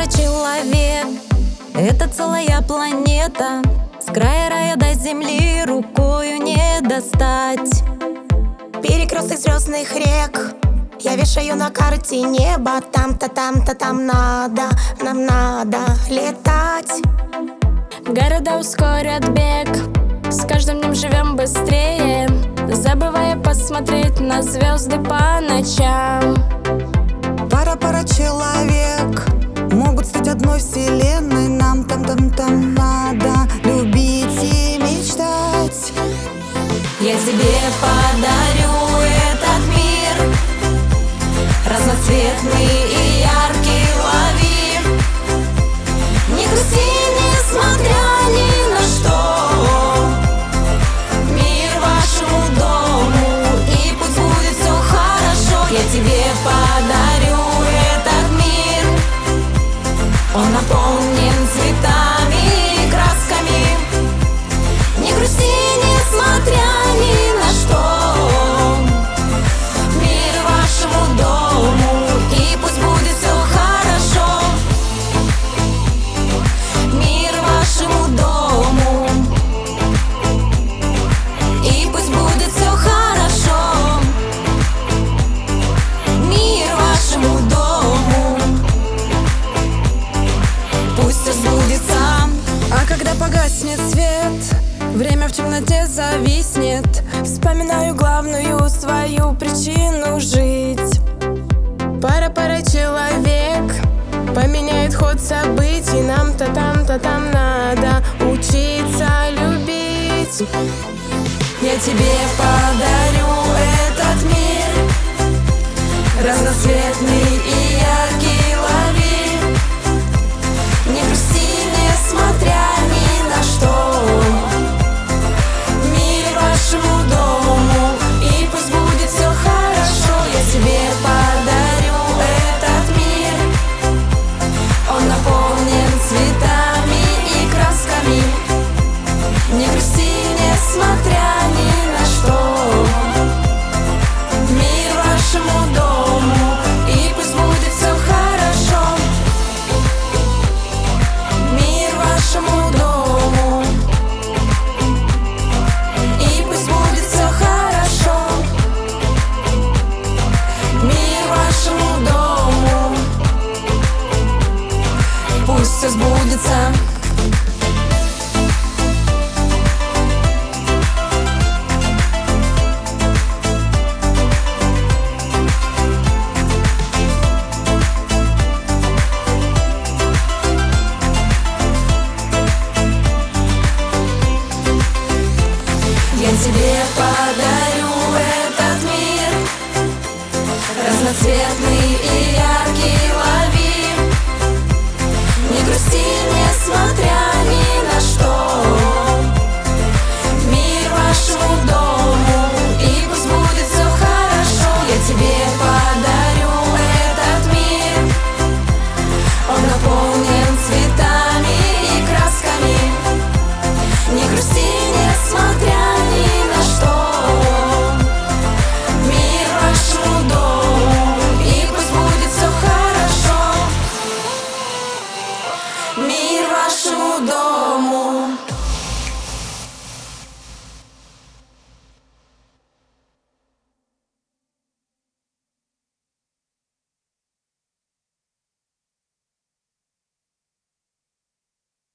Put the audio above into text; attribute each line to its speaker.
Speaker 1: человек — это целая планета. С края рая до земли рукою не достать.
Speaker 2: Перекресток звездных рек я вешаю на карте неба. Там-то, там-то, там нам надо летать.
Speaker 3: Города ускорят бег, с каждым днем живем быстрее, забывая посмотреть на звезды по ночам.
Speaker 4: Пара человек могут стать одной вселенной. Нам там надо любить и мечтать.
Speaker 1: Я тебе подарю этот мир, разноцветный и яркий, лови. Не грусти, несмотря ни на что. Мир вашему дому, и пусть будет все хорошо. Я тебе подарю этот мир, он наполнен цветами и красками. Не грусти, несмотря ни на что. Мир вашему дому, и пусть будет все хорошо. Мир вашему дому, и пусть будет все хорошо. Мир вашему дому, пусть все сбудется.
Speaker 3: А когда погаснет свет, время в темноте зависнет, вспоминаю главную свою причину жить. Пара человек поменяет ход событий. Нам-то там надо учиться любить.
Speaker 1: Я тебе подарю этот мир, разноцветный и яркий, лови. Не грусти, несмотря ни на что. Мир вашему дому, и пусть будет все хорошо. Я тебе подарю этот мир, он наполнен цветами и красками. Не грусти, несмотря ни на что. Мир вашему дому, и пусть будет все хорошо. Мир вашему дому, и пусть будет все хорошо. Мир вашему дому, пусть все сбудется. Я тебе подарю этот мир, разноцветный и яркий, лови. Не грусти, несмотря